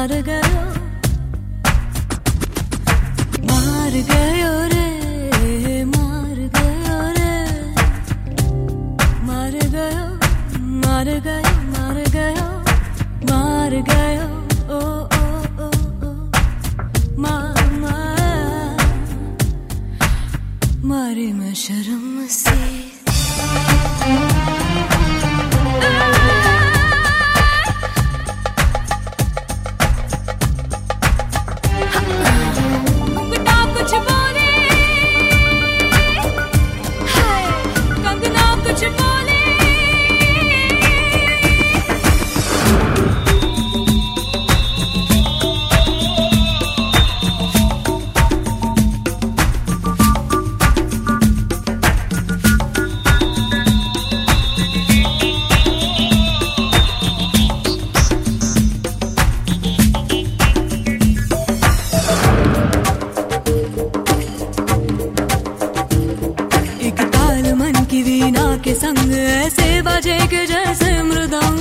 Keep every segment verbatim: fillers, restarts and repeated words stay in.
मार गयो मार गयो रे मार गयो रे मार गयो मार गयो मार गयो मार गयो ओ ओ ओ ओ मार मार मारी मैं शर्म से की वीणा के संग ऐसे बजे के जैसे मृदंग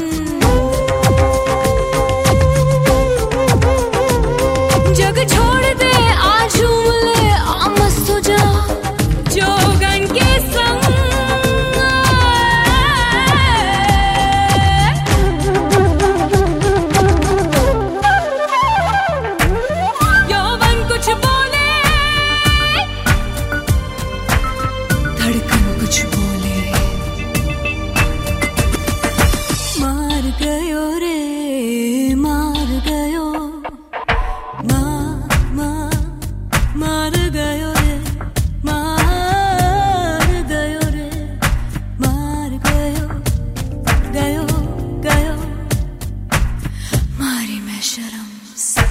जग छोड़ दे आज झूम ले आ मस्त हो जा जोगन के संग यौवन कुछ बोले धड़कन कुछ बोले मार गयो रे मार गयो मा मा मार गयो रे मार गयो रे मार गयो गयो गयो मारी मैं शर्म से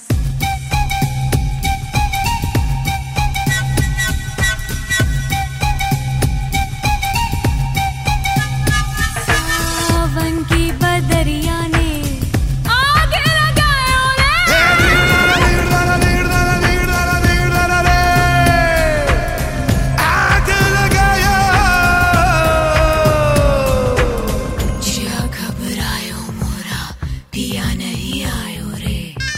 की बदरिया ने आग लगायो रे आग लगायो जिया घबरायो मोरा पिया नहीं आयो रे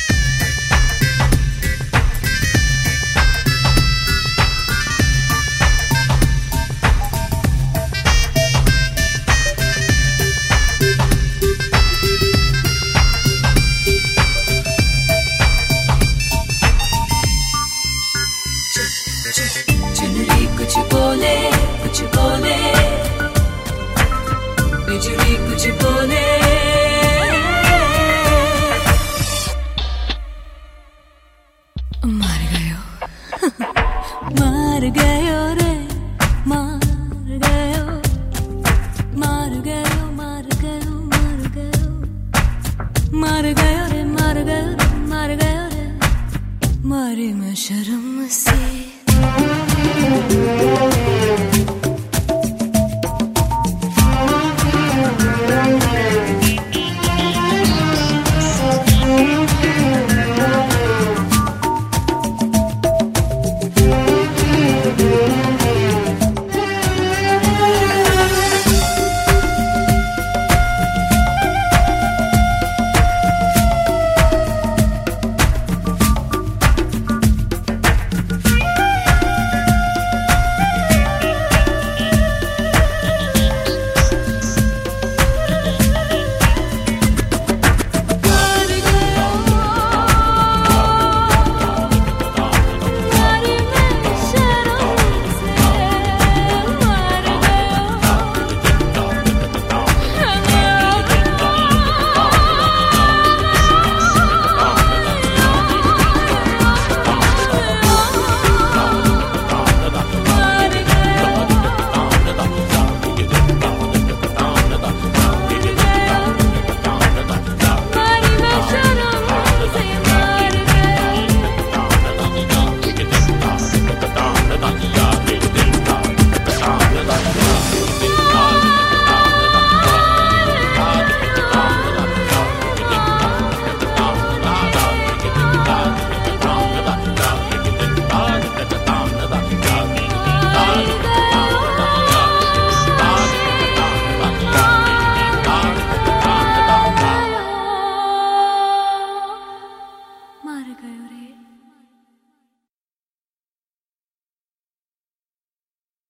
चुनरी कुछ बोले कुछ बोले बिजली कुछ बोले मार गयो मार गयो रे मार गयो मार गयो मार गयो मार गयो मार गयो रे मार गयो रे मार गयो रे मारी मैं शर्म से